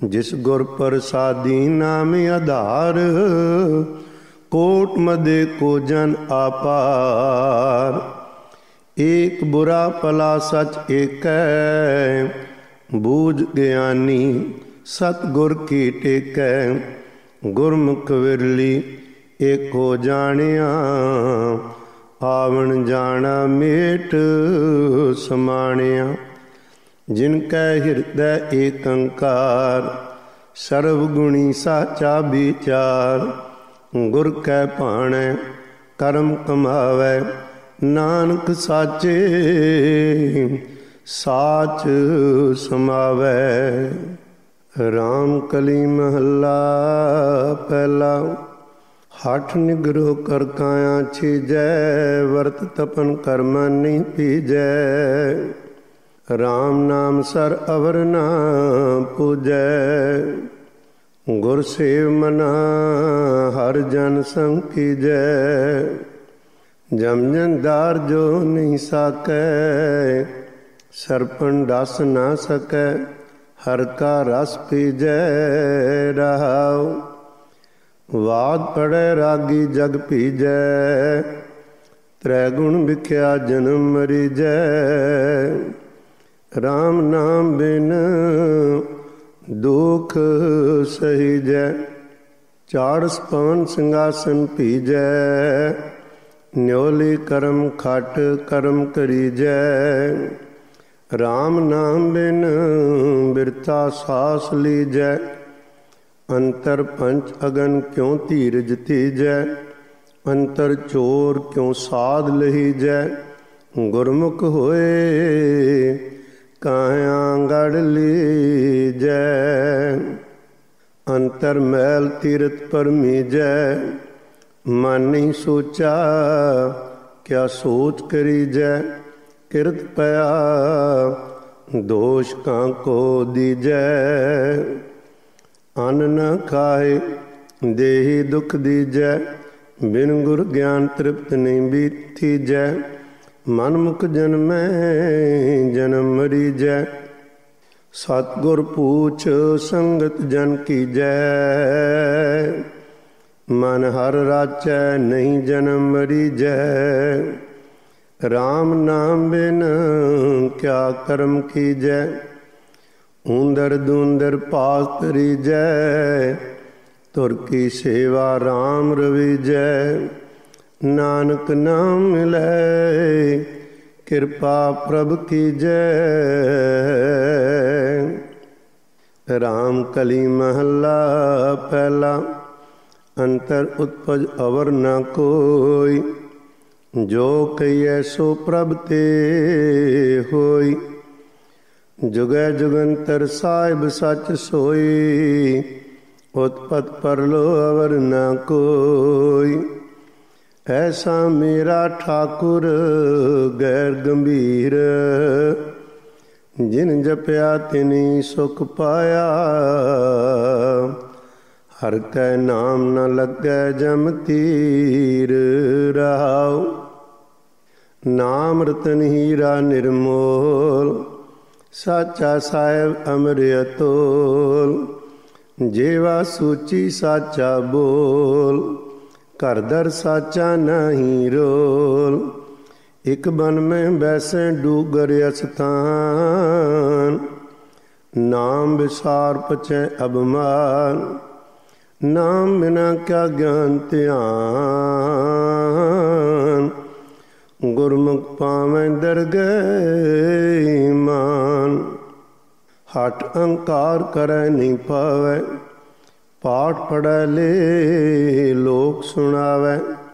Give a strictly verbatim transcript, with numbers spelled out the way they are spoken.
जिस गुर प्रसादी नाम आधार, कोट मदे को जन आपार। एक बुरा भला सच एक है, बूझ ज्ञानी सतगुर की टेकै। गुरमुख विरली एको जानिया, आवन जाना मेट समानिया। जिनकै हिरदै एकंकार, सर्वगुणी साचा विचार। गुर कै भाणै करम कमावै, नानक साचे साच समावै। राम कली महला पहला। हठ निगरो कर काया छीजै, वर्त तपन कर्म नहीं पीजै। राम नाम सर अवर ना पूजै, गुर सेव मना हर जन संग कीजै। जम जंदार जो नहीं साकै, सरपन डस ना सकै। हर का रस पीजै रहाओ, वाद पढ़ै रागी जग पीजै। त्रै गुण विख्या जन्म मरीजै, राम नाम बिन दुख सहीजै। चाड़स पवन सिंहासन पीजै, न्योली करम खट करम करीजै। राम नाम बिन बिरता सास लीजै, अंतर पंच अगन क्यों धीरज तीजै। अंतर चोर क्यों साध लहीजै, गुरमुख होए काया गढ़ लीजै। अंतर मैल तीरथ परमीजै, मन नहीं सोचा क्या सोच करीजै। किरत पया दोष कां को दीजै, अन्न न खाए देही दुख दीजै। बिन गुर ज्ञान तृप्त नहीं बीतीजै, मनमुख जन्मै जन्म मरीजै। सतगुर पूछ संगत जन कीजै, मन हर राचै नहीं जन्म मरीजै। राम नाम बिन क्या कर्म कीजै, ऊंदर दूंदर पास तरीजै। तुर की सेवा राम रवीजै, नानक नाम मिलै कृपा प्रभ कीजै। राम कली महला पहला। अंतर उत्पज अवर न कोई, जो कहिए सो प्रभ ते होई। जुगै जुगंतर साहिब सच सोई, उत्पत परलो अवर न कोई। ऐसा मेरा ठाकुर गैर गंभीर, जिन जपया तिनी सुख पाया। हर कै नाम न लगै जम तीर रहाओ। नाम रतन हीरा निर्मोल, साचा साहिब अमर अतोल। जेवा सूची साचा बोल, घर दर साचा नहीं रोल। एक बन में बैसे डूगर अस्थान, नाम विसार पचै अबमान। नाम बिना क्या ज्ञान ध्यान, गुरमुख पावैं दरगह मान। हठ अहंकार करै नहीं पावै, पाठ पढ़ै ले लोक सुनावै।